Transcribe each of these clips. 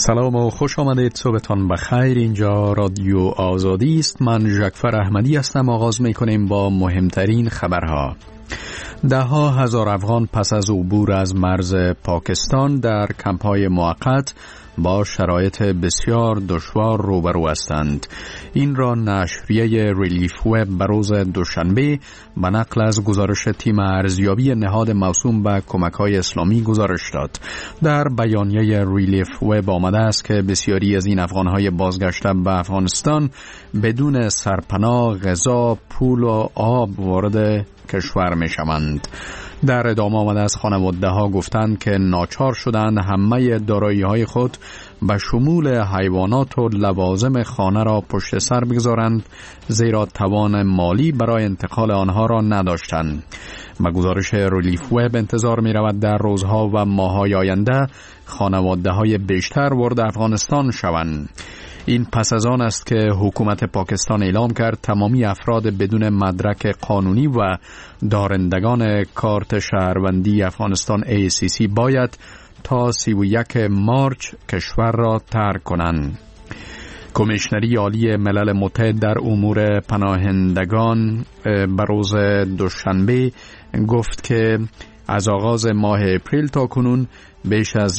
سلام و خوش آمدید. صبحتان بخیر. اینجا رادیو آزادی است. من ژکفر احمدی هستم. آغاز میکنیم با مهمترین خبرها. ده‌ها هزار افغان پس از عبور از مرز پاکستان در کمپ‌های موقت با شرایط بسیار دشوار روبرو هستند. این را نشریه ریلیف وب به روز دوشنبه به نقل از گزارش تیم ارزیابی نهاد موسوم به کمک‌های اسلامی گزارش داد. در بیانیه ریلیف وب آمده است که بسیاری از این افغان‌های بازگشته به افغانستان بدون سرپناه، غذا، پول و آب وارد کشور می شوند. در ادامه آمده از خانواده ها گفتند که ناچار شدند همه دارایی های خود به شمول حیوانات و لوازم خانه را پشت سر بگذارند، زیرا توان مالی برای انتقال آنها را نداشتند. به گزارش ریلیف وب انتظار می رود در روزها و ماه‌های آینده خانواده های بیشتر وارد افغانستان شوند. این پس از آن است که حکومت پاکستان اعلام کرد تمامی افراد بدون مدرک قانونی و دارندگان کارت شهروندی افغانستان ACC باید تا 31 مارچ کشور را ترک کنند. کمیشنری عالی ملل متحد در امور پناهندگان به روز دوشنبه گفت که از آغاز ماه اپریل تا کنون بیش از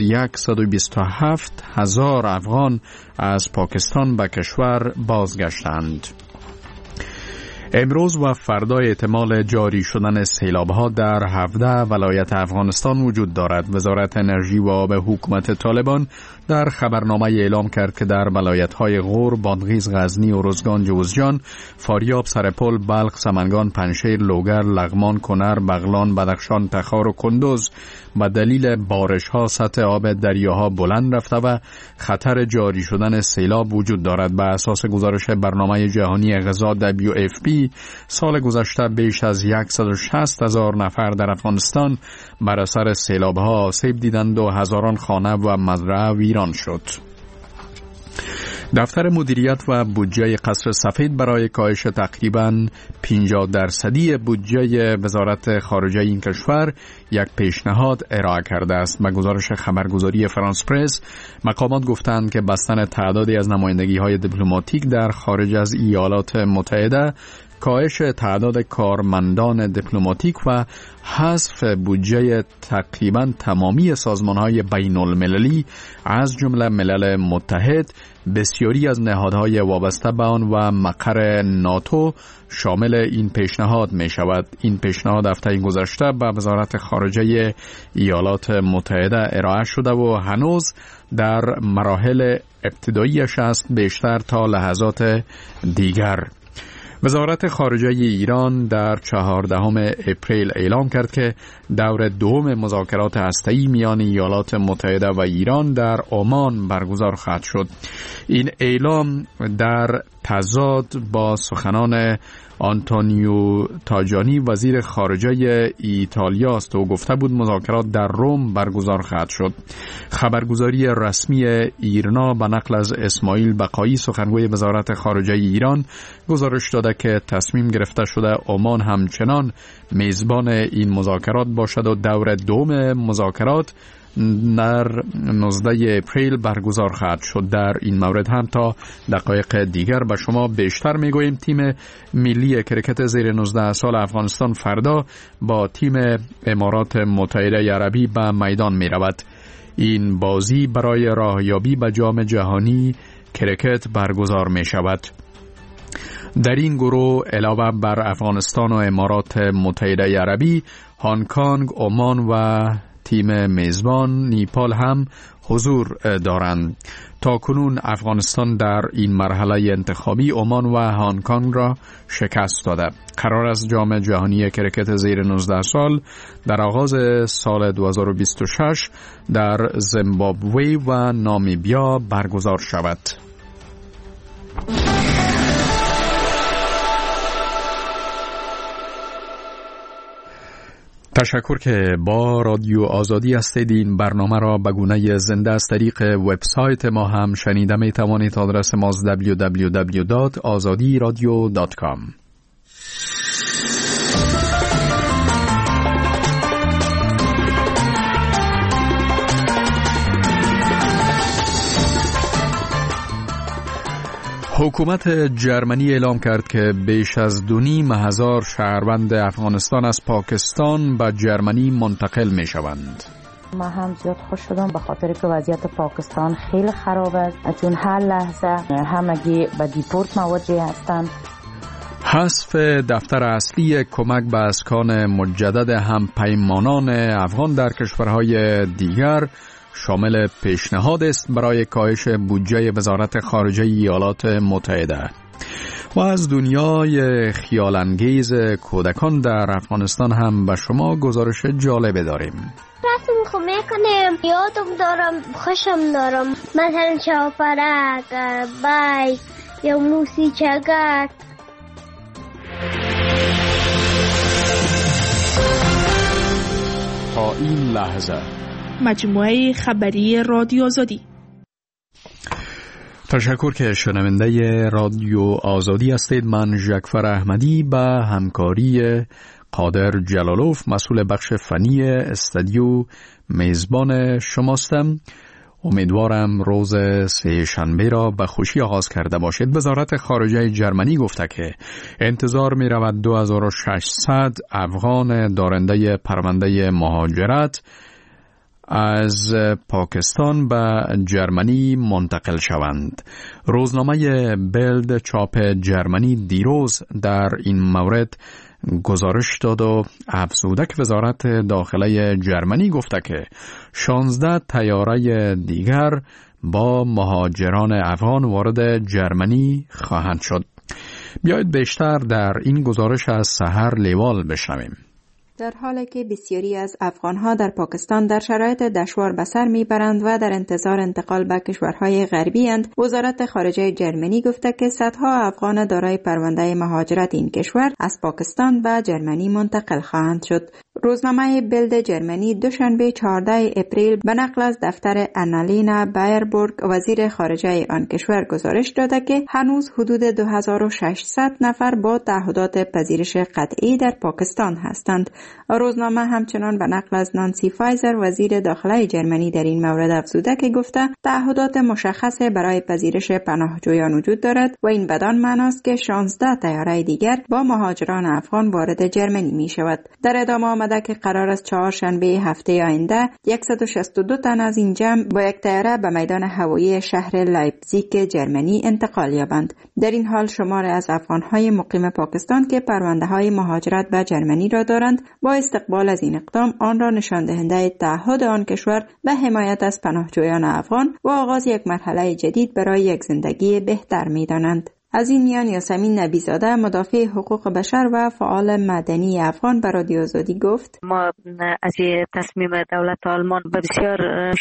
127,000 افغان از پاکستان به کشور بازگشتند. امروز و فردا احتمال جاری شدن سیلاب‌ها در 17 ولایت افغانستان وجود دارد. وزارت انرژی و آب حکومت طالبان در خبرنامه اعلام کرد که در ولایت‌های غور، بادغیس، غزنی، ارزگان، جوزجان، فاریاب، سرپل، بلخ، سمنگان، پنجشیر، لوگر، لغمان، کنر، بغلان، بدخشان، تخار و کندوز به دلیل بارش‌ها سطح آب دریاها بلند رفته و خطر جاری شدن سیلاب وجود دارد. به اساس گزارش برنامه جهانی غذا WFP سال گذشته بیش از 160,000 نفر در افغانستان بر اثر سیلاب‌ها آسیب دیدند و هزاران خانه و مزرعه ویران شد. دفتر مدیریت و بودجه قصر سفید برای کاهش تقریباً 50% بودجه وزارت خارجه این کشور یک پیشنهاد ارائه کرده است. به گزارش خبرگزاری فرانس پرس، مقامات گفتند که بستن تعدادی از نمایندگی‌های دیپلماتیک در خارج از ایالات متحده، کاهش تعداد کارمندان دیپلماتیک و حذف بودجه تقریباً تمامی سازمان‌های بین‌المللی از جمله ملل متحد، بسیاری از نهادهای وابسته به آن و مقر ناتو شامل این پیشنهاد می شود. این پیشنهاد هفته گذشته به وزارت خارجه ایالات متحده ارائه شده و هنوز در مراحل ابتداییش است، بیشتر تا لحظات دیگر. وزارت خارجه ایران در 14 اپریل اعلام کرد که دور دوم مذاکرات هسته‌ای میان ایالات متحده و ایران در عمان برگزار خواهد شد. این اعلام در تضاد با سخنان آنتونیو تاجانی وزیر خارجه ایتالیا است و گفته بود مذاکرات در روم برگزار خواهد شد. خبرگزاری رسمی ایرنا به نقل از اسماعیل بقایی سخنگوی وزارت خارجه ایران گزارش داده که تصمیم گرفته شده عمان همچنان میزبان این مذاکرات باشد و دور دوم مذاکرات در 19 اپریل برگزار خواهد شد. در این مورد هم تا دقایق دیگر به شما بیشتر میگوییم. تیم ملی کرکت زیر 19 سال افغانستان فردا با تیم امارات متحده عربی به میدان می رود. این بازی برای راهیابی به جام جهانی کرکت برگزار می شود. در این گروه علاوه بر افغانستان و امارات متحده عربی، هنگ کنگ، عمان و تیم میزبان نیپال هم حضور دارند. تا کنون افغانستان در این مرحله انتخابی عمان و هنگ کنگ را شکست داده. قرار است جام جهانی کرکت زیر 19 سال در آغاز سال 2026 در زیمبابوه و نامیبیا برگزار شود. تشکر که با رادیو آزادی هستید. این برنامه را به گونه زنده از طریق وبسایت ما هم شنیده می توانید. آدرس ما www.azadiradio.com. حکومت جرمنی اعلام کرد که بیش از 2,500 شهروند افغانستان از پاکستان به جرمنی منتقل می شوند. ما هم زیاد خوش شدم به خاطر که وضعیت پاکستان خیلی خراب است، چون هر لحظه همگی به دیپورت مواجه هستند. حذف دفتر اصلی کمک به اسکان مجدد هم پیمانان افغان در کشورهای دیگر شامل پیشنهاد است برای کاهش بودجه وزارت خارجه ایالات متحده. و از دنیای خیالانگیز کودکان در افغانستان هم به شما گزارش جالب داریم. رسم خو میکنم، یادم دارم، خوشم دارم، مثلا چاپرک، بایک یا موسیقی‌چگک. تا این لحظه مجموعه خبری رادیو آزادی. تشکر که شنونده رادیو آزادی هستید. من ژکفر احمدی به همکاری قادر جلالوف مسئول بخش فنی استودیو میزبان شماستم. امیدوارم روز سه شنبه را به خوشی آغاز کرده باشید. وزارت خارجه جرمنی گفته که انتظار می رود 2600 افغان دارنده پرونده مهاجرت از پاکستان به جرمنی منتقل شوند. روزنامه بلد چاپ جرمنی دیروز در این مورد گزارش داد و افزوده که وزارت داخله جرمنی گفته که 16 طیاره دیگر با مهاجران افغان وارد جرمنی خواهند شد. بیایید بیشتر در این گزارش از سحر لیوال بشنویم. در حالی که بسیاری از افغانها در پاکستان در شرایط دشوار به سر میبرند و در انتظار انتقال به کشورهای غربی اند، وزارت خارجه جرمنی گفته که صدها افغان دارای پرونده مهاجرت این کشور از پاکستان به جرمنی منتقل خواهند شد. روزنامه بلد جرمنی دوشنبه 14 اپریل به نقل از دفتر آنالینا بایربورگ وزیر خارجه آن کشور گزارش داده که هنوز حدود 2600 نفر با تعهدات پذیرش قطعی در پاکستان هستند. روزنامه همچنان به نقل از نانسی فایزر وزیر داخله جرمنی در این مورد افزوده که گفته تعهدات مشخص برای پذیرش پناهجویان وجود دارد و این بدان معناست که 16 طیاره دیگر با مهاجران افغان وارد جرمنی می شود. در ادامه آمده که قرار است چهارشنبه هفته آینده 162 تن از این جمع با یک طیاره به میدان هوایی شهر لایپزیگ جرمنی انتقال یابند. در این حال شماری از افغانهای مقیم پاکستان که پرونده‌های مهاجرت به جرمنی را دارند با استقبال از این اقدام آن را نشان دهنده تعهد آن کشور به حمایت از پناهجویان افغان و آغاز یک مرحله جدید برای یک زندگی بهتر می‌دانند. از این میان یاسمین نبیزاده مدافع حقوق بشر و فعال مدنی افغان به رادیو آزادی گفت: ما از تصمیم دولت آلمان بسیار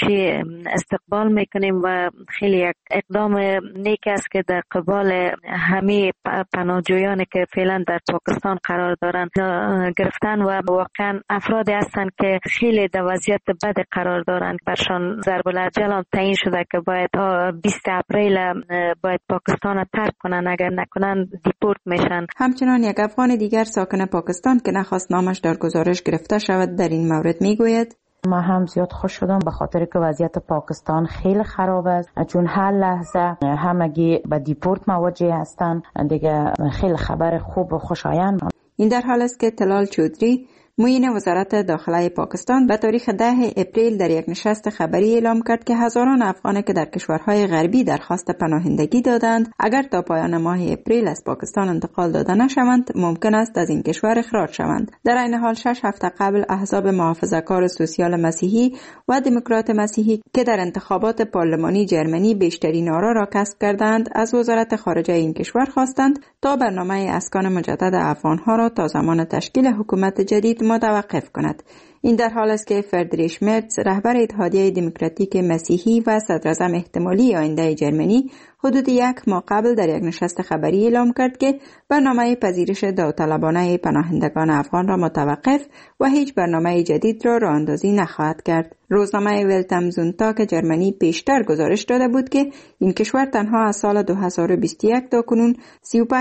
استقبال میکنیم و خیلی یک اقدام نیک است که در قبال همه پناهجویانی که فعلا در پاکستان قرار دارند گرفتن و واقعا افرادی هستند که خیلی در وضعیت بد قرار دارند. برشان ضرب العجل تعیین شده که باید 20 اپریل باید پاکستان را ترک کنند، اگر نکنن دیپورت میشن. همچنان یک افغان دیگر ساکن پاکستان که نخواست نامش در گزارش گرفته شود در این مورد میگوید: ما هم زیاد خوش شدم به خاطر که وضعیت پاکستان خیلی خراب است، چون هر لحظه همگی به دیپورت مواجه هستند. دیگه خیلی خبر خوب و خوشایند. این در حال است که طلال چودری معین وزارت داخله پاکستان به تاریخ 10 اپریل در یک نشست خبری اعلام کرد که هزاران افغان که در کشورهای غربی درخواست پناهندگی دادند اگر تا پایان ماه اپریل از پاکستان انتقال داده نشوند ممکن است از این کشور اخراج شوند. در این حال 6 هفته قبل احزاب محافظه‌کار سوسیال مسیحی و دموکرات مسیحی که در انتخابات پارلمانی جرمنی بیشترین آرا را کسب کردند از وزارت خارجه این کشور خواستند تا برنامه اسکان مجدد افغانها را تا زمان تشکیل حکومت جدید متوقف کند. این در حال است که فردریش مرتز رهبر اتحادیه دموکراتیک مسیحی و صدراعظم احتمالی آینده جرمنی حدود 1 ماه قبل در یک نشست خبری اعلام کرد که برنامه پذیرش داوطلبانه پناهندگان افغان را متوقف و هیچ برنامه جدید را راهاندازی نخواهد کرد. روزنامه ولتامزونتاگ جرمنی پیشتر گزارش داده بود که این کشور تنها از سال 2021 تا کنون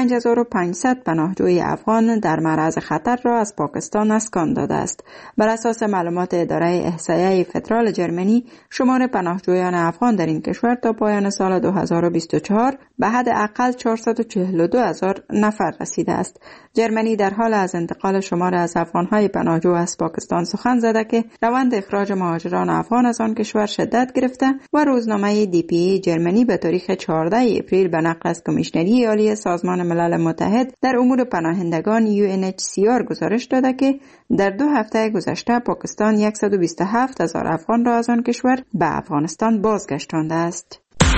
35500 پناهجوی افغان در معرض خطر را از پاکستان اسکان داده است. بر اساس اساس معلومات اداره احصایه فدرال جرمنی، شمار پناهجویان افغان در این کشور تا پایان سال 2024 به حد اقل 442,000 نفر رسیده است. جرمنی در حال از انتقال شمار از افغانهای پناهجو از پاکستان سخن زده که روند اخراج مهاجران افغان از آن کشور شدت گرفته و روزنامه DPA جرمنی به تاریخ 14 اپریل به نقل از کمیشنری عالی سازمان ملل متحد در امور پناهندگان UNHCR گزارش داده که در 2 هفته گذشته پاکستان 127,000 افغان را از آن کشور به افغانستان بازگشتانده است.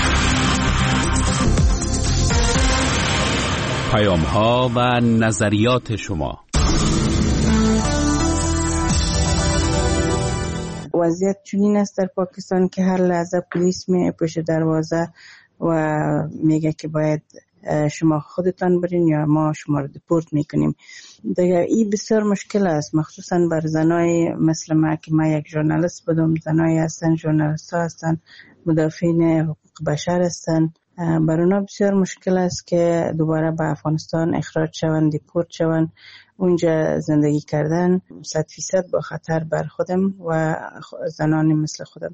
پیام‌ها و نظریات شما. وضعیت چنین است در پاکستان که هر لحظه پلیس می پشت دروازه و میگه که باید شما خودتان برین یا ما شما رو دیپورت میکنیم. دیگه این بسیار مشکل است، مخصوصا بر زنای مثل ما که ما یک ژورنالیست بودم. زنای هستن، ژورنالیست ها هستن، مدافعین حقوق بشر هستن. بر اونا بسیار مشکل است که دوباره به افغانستان اخراج شوند، دیپورت شوند. اونجا زندگی کردن 100% با خطر بر خودم و زنان مثل خودم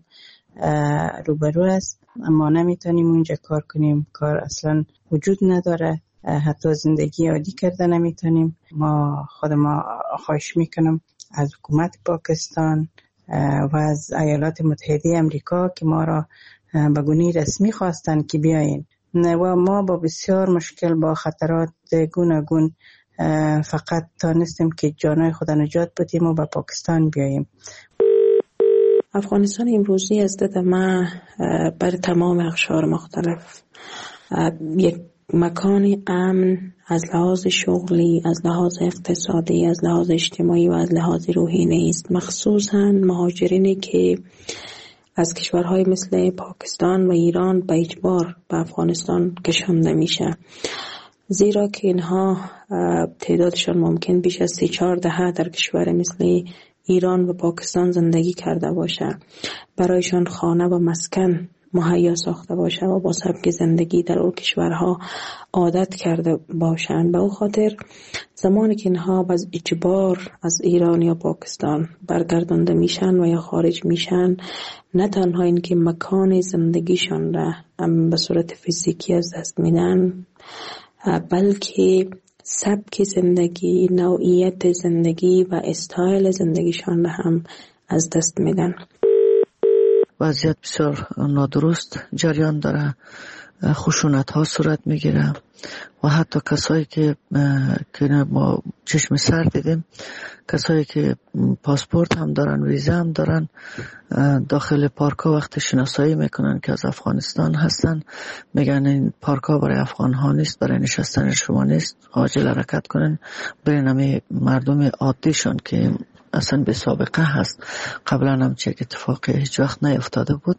روبرو است. اما نمیتونیم اونجا کار کنیم، کار اصلا وجود نداره، حتی زندگی عادی کرده نمیتونیم. ما خواهش میکنم از حکومت پاکستان و از ایالات متحده امریکا که ما را به گونه رسمی خواستن که بیاین و ما با بسیار مشکل با خطرات گوناگون فقط تانستیم که جانای خود نجات بدیم و به پاکستان بیاییم. افغانستان امروزی از دید ما بر تمام اقشار مختلف یک مکان امن از لحاظ شغلی، از لحاظ اقتصادی، از لحاظ اجتماعی و از لحاظ روحی نیست، مخصوصاً مهاجرینی که از کشورهای مثل پاکستان و ایران به اجبار به افغانستان کشانده میشه، زیرا که اینها تعدادشان ممکن بیش از 3-4 دهه در کشور مثل ایران و پاکستان زندگی کرده باشه، برایشان خانه و مسکن مهیا ساخته باشه و با سبک زندگی در اون کشورها عادت کرده باشند. به او خاطر زمانی که اینها از اجبار از ایران یا پاکستان برگردانده میشن و یا خارج میشن، نه تنها این که مکان زندگیشان را به صورت فیزیکی از دست میدن، بلکه سبک زندگی، نوعیت زندگی و استایل زندگیشان را هم از دست میدن. وضعیت بسیار نادرست جریان داره، خشونت ها صورت میگیره و حتی کسایی که ما چشم سر دیدیم، کسایی که پاسپورت هم دارن، ویزا هم دارن، داخل پارک ها وقت شناسایی میکنن که از افغانستان هستن، میگن این پارک ها برای افغان ها نیست، برای نشستن شما نیست، عاجل حرکت کنن. برای نمی مردم عادیشان که اصلا به سابقه هست، قبلا هم چه اتفاقی هیچ وقت نیفتاده بود.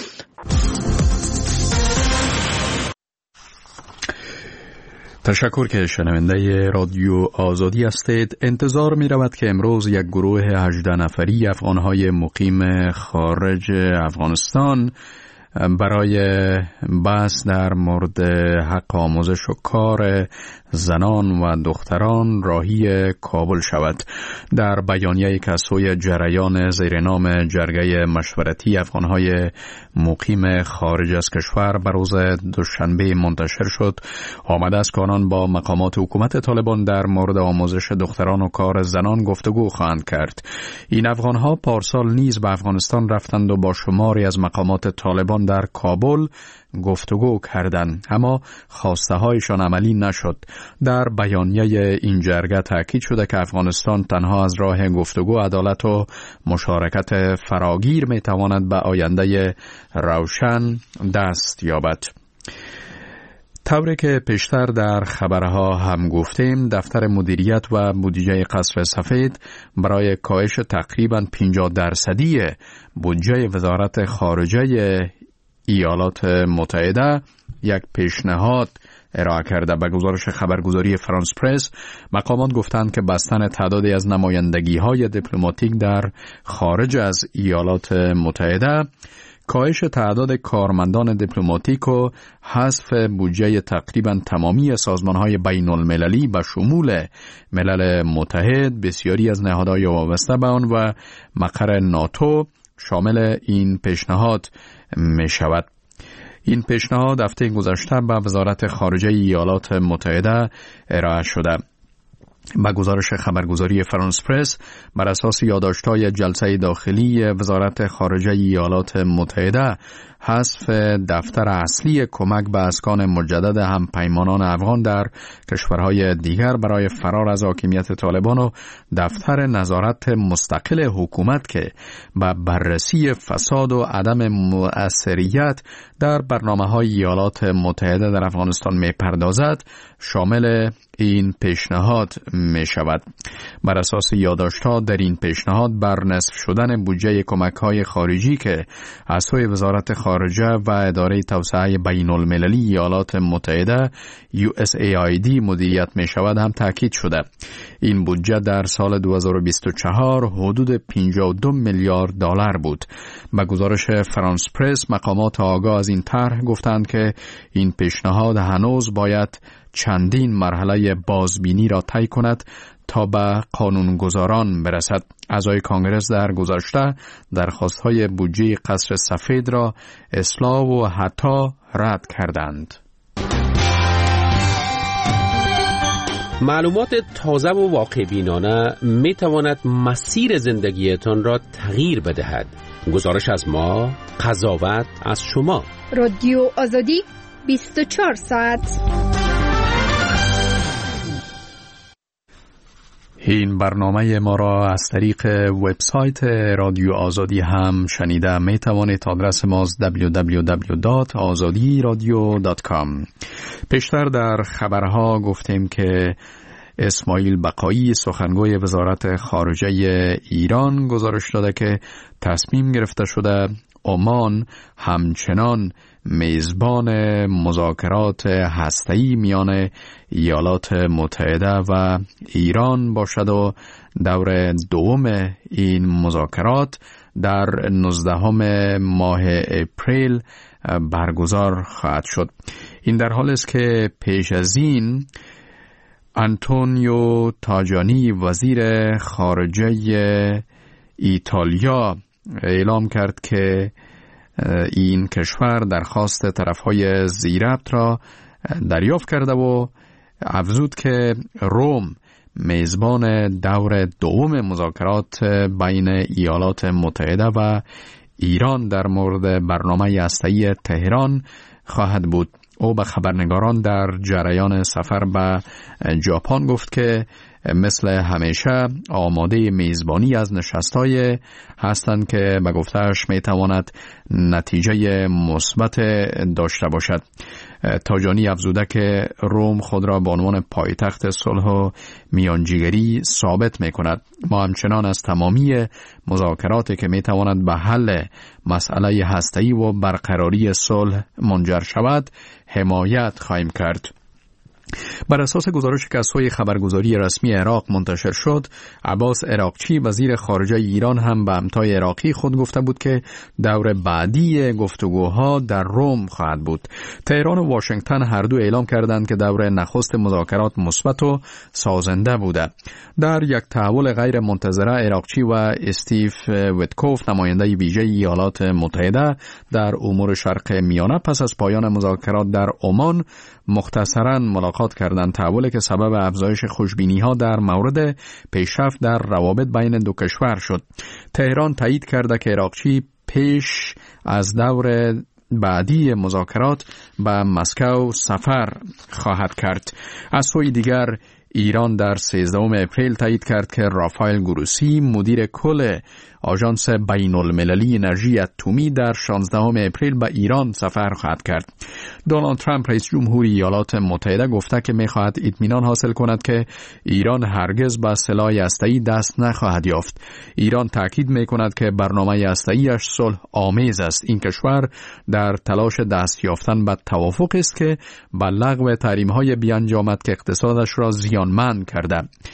تشکر که شنونده رادیو آزادی هستید. انتظار می رود که امروز یک گروه 18 نفری افغانهای مقیم خارج افغانستان برای بحث در مورد حق آموزش و کار زنان و دختران راهی کابل شود. در بیانیه‌ای که از سوی جریان زیر نام جرگه مشورتی افغانهای مقیم خارج از کشور بر روز دوشنبه منتشر شد، آمده است که آنان با مقامات حکومت طالبان در مورد آموزش دختران و کار زنان گفتگو خواهند کرد. این افغانها پارسال نیز به افغانستان رفتند و با شماری از مقامات طالبان در کابل گفتگو کردند، اما خواسته هایشان عملی نشد. در بیانیه این جرگه تاکید شده که افغانستان تنها از راه گفتگو، عدالت و مشارکت فراگیر می تواند به آینده روشن دست یابد. طوری که پیشتر در خبرها هم گفتیم، دفتر مدیریت و بودجه قصر سفید برای کاهش تقریباً 50% بودجه وزارت خارجه ایالات متحده یک پیشنهاد ارائه کرده. به گزارش خبرگزاری فرانس پرس، مقامات گفتند که بستن تعدادی از نمایندگی‌های دیپلماتیک در خارج از ایالات متحده کاهش تعداد کارمندان دیپلماتیک و حذف بودجه تقریبا تمامی سازمان‌های بین‌المللی به شمول ملل متحد، بسیاری از نهادهای وابسته به آن و مقر ناتو شامل این پیشنهاد می شود. این پیشنهاد هفته گذشته به وزارت خارجه ایالات متحده ارائه شده. با گزارش خبرگزاری فرانس پرس، بر اساس یادداشت‌های جلسه داخلی وزارت خارجه ایالات متحده، حذف دفتر اصلی کمک به اسکان مجدد همپیمانان افغان در کشورهای دیگر برای فرار از حاکمیت طالبان و دفتر نظارت مستقل حکومت که به بررسی فساد و عدم مؤثریت در برنامه‌های ایالات متحده در افغانستان می‌پردازد، شامل این پیشنهاد می شود. بر اساس یادداشت‌ها در این پیشنهاد بر نصف شدن بودجه کمک‌های خارجی که از سوی وزارت خارجه و اداره توسعه بین‌المللی ایالات متحده USAID مدیریت می شود هم تاکید شده. این بودجه در سال 2024 حدود 52 میلیارد دلار بود. با گزارش فرانس پرس، مقامات آگاه از این طرح گفتند که این پیشنهاد هنوز باید چندین مرحله بازبینی را طی کند تا به قانونگذاران برسد. اعضای کانگرس در گذشته درخواست‌های بودجه قصر سفید را اصلاح و حتی رد کردند. معلومات تازه و واقع بینانه می تواند مسیر زندگیتان را تغییر بدهد. گزارش از ما، قضاوت از شما. رادیو آزادی 24 ساعت. این برنامه ما را از طریق وبسایت رادیو آزادی هم شنیده می توانید. آدرس ما www.azadiradio.com. پیشتر در خبرها گفتیم که اسماعیل بقایی، سخنگوی وزارت خارجه ایران، گزارش داده که تصمیم گرفته شده عمان همچنان میزبان مذاکرات هسته‌ای میان ایالات متحده و ایران باشد و دور دوم این مذاکرات در 19 ماه اپریل برگزار خواهد شد. این در حالی است که پیش از این آنتونیو تاجانی، وزیر خارجه ایتالیا، اعلام کرد که این کشور درخواست طرفهای ضیربط را دریافت کرده و افزود که روم میزبان دور دوم مذاکرات بین ایالات متحده و ایران در مورد برنامه هسته‌ای تهران خواهد بود. او به خبرنگاران در جریان سفر به ژاپن گفت که مثل همیشه آماده میزبانی از نشست‌های هستند که به گفته‌اش میتواند نتیجه مثبت داشته باشد. تاجانی افزوده که روم خود را به عنوان پایتخت صلح و میانجیگری ثابت می‌کند. ما همچنان از تمامی مذاکراتی که میتواند به حل مسئله هسته‌ای و برقراری صلح منجر شود حمایت خواهیم کرد. بر اساس گزارشی که از سوی خبرگزاری رسمی عراق منتشر شد، عباس عراقچی، وزیر خارجه ایران، هم به همتای عراقی خود گفته بود که دور بعدی گفتگوها در روم خواهد بود. تهران و واشنگتن هر دو اعلام کردند که دور نخست مذاکرات مثبت و سازنده بوده. در یک تحول غیر منتظره، عراقچی و استیو ویتکوف، نماینده ویژه ایالات متحده در امور شرق میانه، پس از پایان مذاکرات در عمان مختصراً ملاقات کردند. تحولی که سبب افزایش خوشبینی‌ها در مورد پیشرفت در روابط بین دو کشور شد. تهران تایید کرده که عراقچی پیش از دور بعدی مذاکرات به مسکو سفر خواهد کرد. از سوی دیگر ایران در 13 اپریل تایید کرد که رافائل گروسی، مدیر کل آژانس بین‌المللی انرژی اتمی، در 16 اپریل به ایران سفر خواهد کرد. دونالد ترامپ، رئیس جمهوری ایالات متحده، گفته که می‌خواهد اطمینان حاصل کند که ایران هرگز به سلاح هسته‌ای دست نخواهد یافت. ایران تاکید می‌کند که برنامه هسته‌ایش صلح آمیز است. این کشور در تلاش دست یافتن به توافق است که به لغو تحریم‌های بیانجامد که اقتصادش را زیانمند کرده.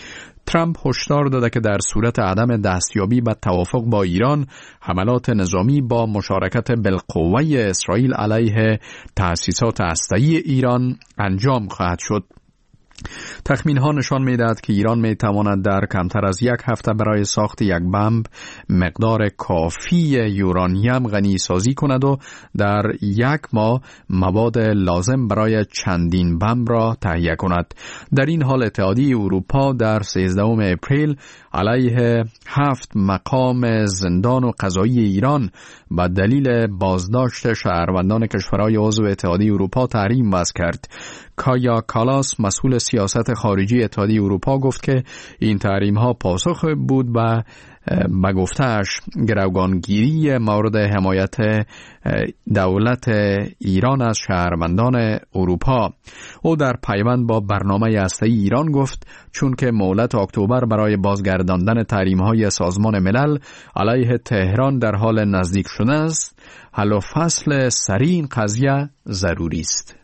ترامپ هشدار داده که در صورت عدم دستیابی به توافق با ایران، حملات نظامی با مشارکت بالقوه اسرائیل علیه تأسیسات هسته‌ای ایران انجام خواهد شد. تخمین ها نشان می‌دهد که ایران می‌تواند در کمتر از 1 هفته برای ساخت یک بمب مقدار کافی یورانیم غنی سازی کند و در 1 ماه مواد لازم برای چندین بمب را تهیه کند. در این حال اتحادیه اروپا در 13 اپریل علیه 7 مقام زندان و قضایی ایران به دلیل بازداشت شهروندان کشورهای عضو اتحادیه اروپا تحریم وضع کرد. کایا کالاس مسئول سیاست خارجی اتحادیه اروپا گفت که این تحریم ها پاسخ بود به گفته‌اش گروگانگیری مورد حمایت دولت ایران از شهروندان اروپا. او در پیوند با برنامه هسته‌ای ایران گفت چون که مهلت اکتبر برای بازگرداندن تحریم‌های سازمان ملل علیه تهران در حال نزدیک شده است، حل و فصل سریع این قضیه ضروری است.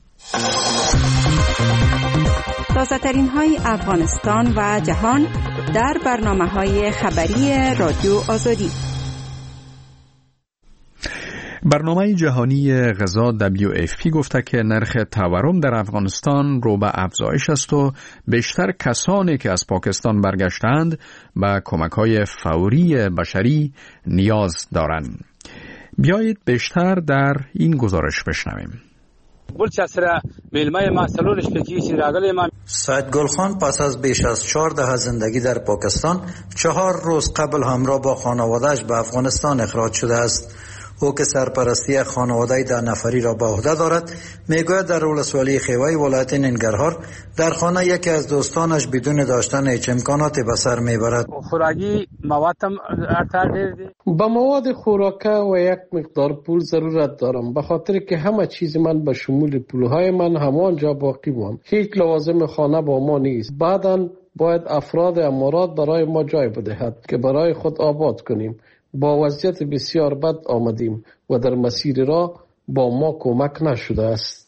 تازه‌ترین های افغانستان و جهان در برنامه‌های خبری رادیو آزادی. برنامه جهانی غذا WFP گفته که نرخ تورم در افغانستان رو به افزایش است و بیشتر کسانی که از پاکستان برگشتند به کمک‌های فوری بشری نیاز دارند. بیایید بیشتر در این گزارش بشنویم. سید گلخان پس از بیش از 14 زندگی در پاکستان 4 روز قبل همراه با خانواده‌اش به افغانستان اخراج شده است. او که سرپرستی خانواده 10 نفری را به عهده دارد، میگوید در ولسوالی خیوه ولایت ننگرهار در خانه یکی از دوستانش بدون داشتن هیچ امکاناتی به سر میبرد. خوراکی موادم با مواد خوراکه و یک مقدار پول ضرورت دارم، به خاطر که همه چیز من به شمول پولهای من همانجا باقی ماند. هیچ لوازم خانه با ما نیست. بعداً باید افراد امارات برای ما جای بدهد که برای خود آباد کنیم. با وضعیت بسیار بد آمدیم و در مسیر راه با ما کمک نشده است.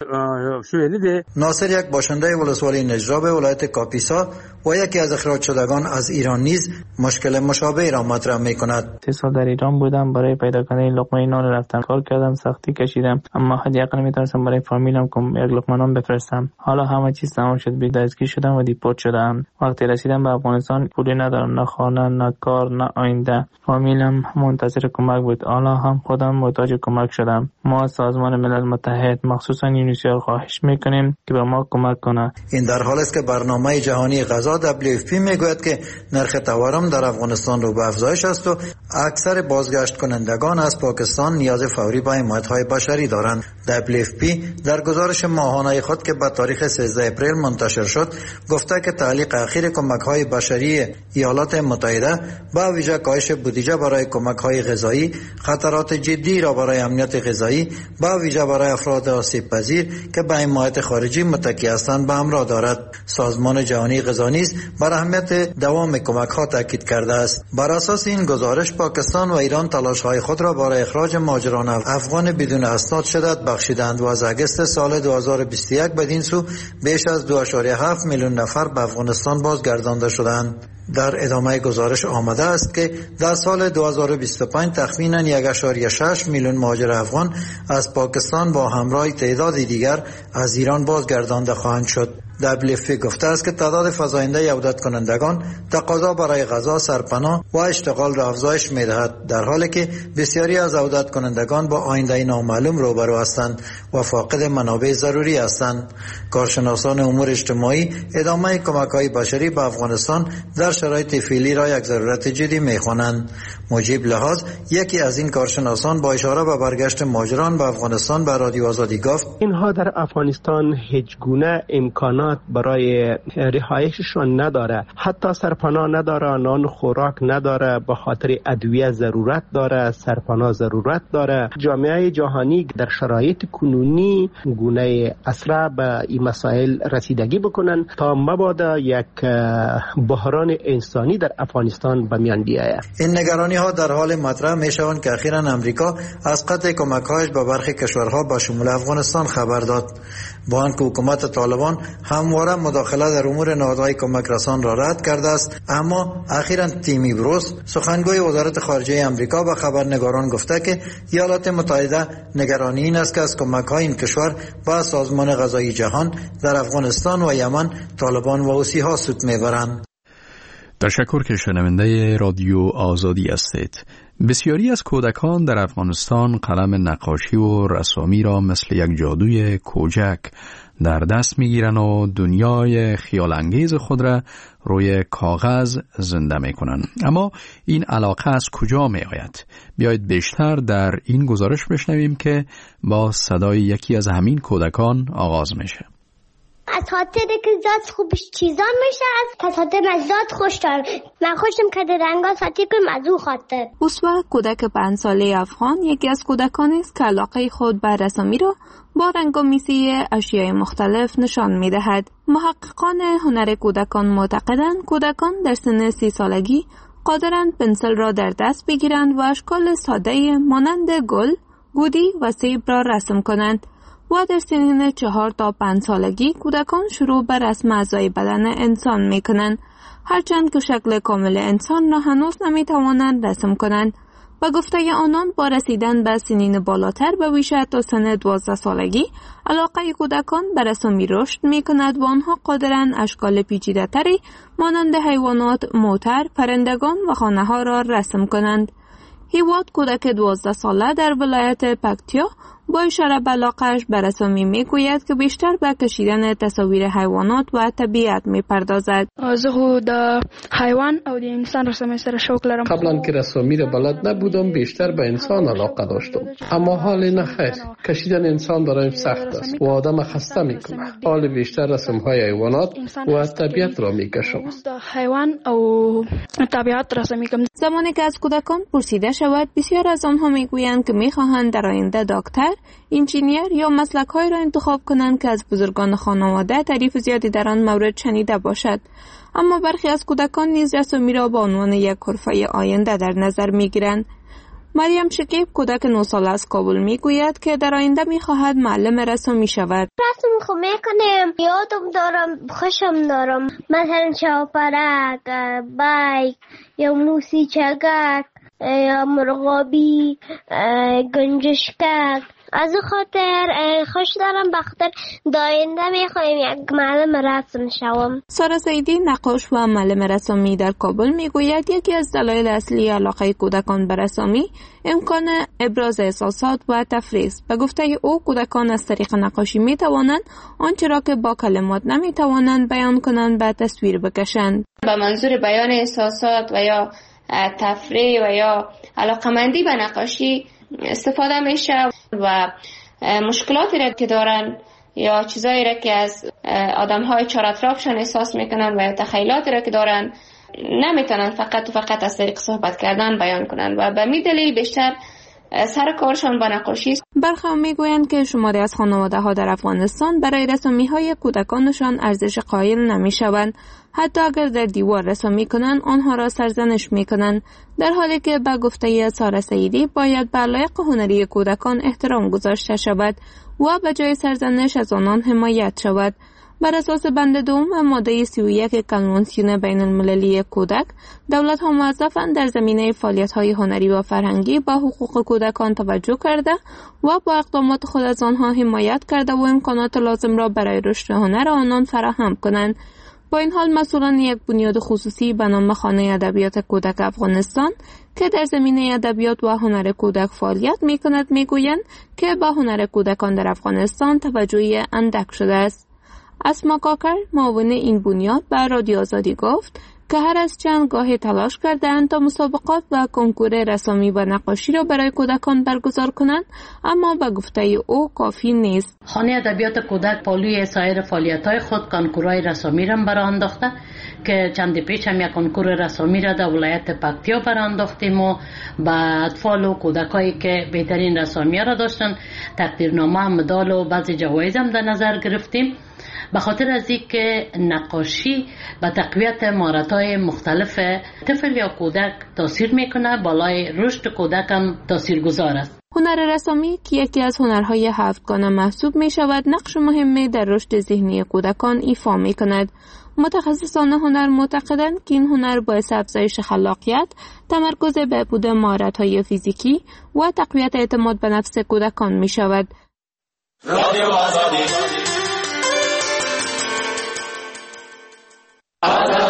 ناصر یک باشنده ولسوالی نجراب ولایت کاپیسا و یکی از اخراج شدگان از ایران نیز مشکل مشابه را مطرح می‌کند. 3 سال در ایران بودم، برای پیدا کردن لقمه نان رفتم، کار کردم، سختی کشیدم، اما حداقل نمی‌تونستم برای فامیلم یک لقمه نان بفرستم. حالا همه چیز تمام شد، دستگیر شدم و دیپورت شدم. وقتی رسیدم به افغانستان پولی ندارم، نه خانه، نه کار، نه آینده. فامیلم منتظر کمک بود. حالا هم خودم محتاج کمک شدم. ما سازمان ملل متحد مخصوصا یونیسف خواهش میکنیم که به ما کمک کنه. این در حالی است که برنامه جهانی غذا WFP میگوید که نرخ تورم در افغانستان رو به افزایش است و اکثر بازگشت کنندگان از پاکستان نیاز فوری به حمایت‌های بشری دارند. WFP در گزارش ماهانه خود که به تاریخ 13 اپریل منتشر شد گفته که تعلیق اخیر کمک‌های بشری ایالات متحده با ویژه کاهش بودجه برای کمک‌های غذایی خطرات جدی را برای امنیت غذایی با ویژه برای افراد آسیب پذیر که به حمایت خارجی متکی هستند به همراه دارد. سازمان جهانی غذا نیز بر اهمیت دوام کمک‌ها تاکید کرده است. بر اساس این گزارش پاکستان و ایران تلاش‌های خود را برای اخراج مهاجران افغان بدون اسناد شدت بخشیدند و از اگست سال 2021 بدین سو بیش از 2.7 میلیون نفر به افغانستان بازگردانده شدند. در ادامه گزارش آمده است که در سال 2025 تخمیناً 1.6 میلیون مهاجر افغان از پاکستان با همراه تعداد دیگر از ایران بازگردانده خواهند شد. WFP گفته است که تعداد فزاینده عودت کنندگان تقاضا برای غذا، سرپناه و اشتغال را افزایش می‌دهد، در حالی که بسیاری از عودت کنندگان با آینده نامعلوم روبرو هستند و فاقد منابع ضروری هستند. کارشناسان امور اجتماعی ادامه کمک‌های بشری به افغانستان در شرایط فعلی را یک ضرورت جدی می‌خوانند. مجیب لحاظ یکی از این کارشناسان با اشاره به برگشت مهاجران به افغانستان به رادیو آزادی گفت: اینها در افغانستان هیچ گونه امکانات برای رهایششان نداره، حتی سرپناه نداره، نان خوراک نداره، به خاطر ادویه ضرورت داره، سرپناه ضرورت داره. جامعه جهانی در شرایط کنونی گونه اسرع به این مسائل رسیدگی بکنن تا مبادا یک بحران انسانی در افغانستان به میان بیاید. این نگرانی ها در حال مطرح می شوند که اخیراً امریکا از قطع کمک‌هایش به برخی کشورها با شمول افغانستان خبر داد. با آنکه حکومت طالبان همواره مداخله در امور نهادهای کمک رسان را رد کرده است، اما اخیراً تیمی بروس سخنگوی وزارت خارجه آمریکا به خبرنگاران گفته که ایالات متحده نگرانی این است که از کمک‌های این کشور به سازمان غذایی جهان در افغانستان و یمن طالبان و حوثی‌ها سود میبرند. تشکر که شنونده رادیو آزادی هستید. بسیاری از کودکان در افغانستان قلم نقاشی و رسامی را مثل یک جادوی کوچک در دست میگیرن و دنیای خیال انگیز خود را روی کاغذ زنده میکنن. اما این علاقه از کجا می آید؟ بیایید بیشتر در این گزارش بشنویم که با صدای یکی از همین کودکان آغاز میشه. از خاطر که زاد خوبش چیزان میشه، از خاطر زاد خوش دار. من خوشم که در رنگا ساتی کنم از او خاطر. اسوا کودک 5 ساله افغان یکی از کودکانی است که علاقه خود به رسامی را با رنگ و میسی اشیاء مختلف نشان میدهد. محققان هنر کودکان معتقدند کودکان در سن 30 سالگی قادرند پنسل را در دست بگیرند و اشکال ساده مانند گل، گودی و سیب را رسم کنند. و در سنین 4 تا 5 سالگی کودکان شروع به رسم اعضای بدن انسان می کنند، هرچند که شکل کامل انسان را هنوز نمی توانند رسم کنند. با گفته آنان با رسیدن به سنین بالاتر به بیش تا سن 12 سالگی علاقه کودکان به رسامی رشد می کند و آنها قادرند اشکال پیچیده تری مانند حیوانات، موتر، پرندگان و خانه ها را رسم کنند. هیواد کودک 12 ساله در ولایت پکتیا با اشاره به علاقه‌اش به رسامی میگوید که بیشتر به کشیدن تصاویر حیوانات و طبیعت میپردازد. زه د حیوان او د انسان رسامی سره شوق لرم. قبلا که رسامی را بلد نبودم بیشتر به انسان علاقه داشتم، اما حال نه خیر. کشیدن انسان برایم سخت است و آدم خسته میکنه. حال بیشتر رسم‌های حیوانات و طبیعت را میکشم. حیوان او طبیعت رسامی کنم. زمانی که از کودکان پرسیده شود بسیار از آنها میگویند که میخواهند در آینده دکتر، انجینیر یا مسلک‌هایی را انتخاب کنند که از بزرگان خانواده تعریف زیادی در آن مورد شنیده باشد. اما برخی از کودکان نیز رسامی را به عنوان یک حرفه آینده در نظر میگیرند. مریم شکیب کودک 9 ساله از کابل میگوید که در آینده میخواهد معلم رسامی شود. رسم خو میکنم، یادم دارم، خوشم دارم، مثلا شاپرک، بایک یا موسیچگک یا مرغابی، گنجشکک. از خاطر خوش دارم، بخاطر داینده میخوایم یک معلم رسم شوم. سارا سیدی نقاش و معلم رسامی در کابل میگوید یکی از دلایل اصلی علاقه کودکان به رسامی امکان ابراز احساسات و تفریح است. به گفته او کودکان از طریق نقاشی میتوانند آنچه را که با کلمات نمیتوانند بیان کنند به تصویر بکشند. به منظور بیان احساسات و یا تفریح و یا علاقمندی به نقاشی استفاده میشه و مشکلاتی را که دارن یا چیزایی را که از آدم‌های چهار اطرافشان احساس میکنن و یا تخیلاتی را که دارن نمیتونن فقط از طریق صحبت کردن بیان کنن و به می دلیل بیشتر سر کارشان با نقاشی است. برخی میگویند که شماری از خانواده‌ها در افغانستان برای رسامی‌های کودکانشان ارزش قائل نمی‌شوند. حتی اگر در دیوار رسامی کنند آنها را سرزنش می‌کنند، در حالی که به گفته سارا سیدی باید به علایق هنری کودکان احترام گذاشته شود و به جای سرزنش از آنان حمایت شود. بر اساس بند دوم ماده 31 کنوانسیون بین المللی کودک، دولت‌ها موظفند در زمینه فعالیت‌های هنری و فرهنگی با حقوق کودکان توجه کرده و با اقدامات خود از آنها حمایت کرده و امکانات لازم را برای رشد هنر آنان فراهم کنند. با این حال مسئولان یک بنیاد خصوصی به نام خانه ادبیات کودک افغانستان که در زمینه ادبیات و هنر کودک فعالیت می‌کند میگویند که به هنر کودکان در افغانستان توجه اندک شده است. اسما کاکر معاون این بنیاد به رادیو آزادی گفت که هر از چند گاهی تلاش کردند تا مسابقات و کنکور رسامی و نقاشی را برای کودکان برگزار کنند، اما به گفته او کافی نیست. خانه ادبیات کودک پالوی سایر فعالیت‌های خود کنکورهای رسامی را برای انداخته که چند پیش هم یک کنکور رسامی را در ولایت پکتیا برای انداختیم و به اطفال و کودکایی که بهترین رسامی را داشتن تقدیرنامه، مدال و بعضی جوایز هم در نظر گرفتیم. به خاطر از اینکه نقاشی به تقویت مهارت‌های مختلف طفل یا کودک تاثیر میکنه، بالای رشد کودک هم تاثیرگذار است. هنر رسامی که یکی از هنرهای هفتگانه محسوب می شود، نقش مهمی در رشد ذهنی کودکان ایفا می کند. متخصصان هنر معتقدند که این هنر باعث افزایش خلاقیت، تمرکز بهبود مهارت‌های فیزیکی و تقویت اعتماد به نفس کودکان می شود. رادیو آزادی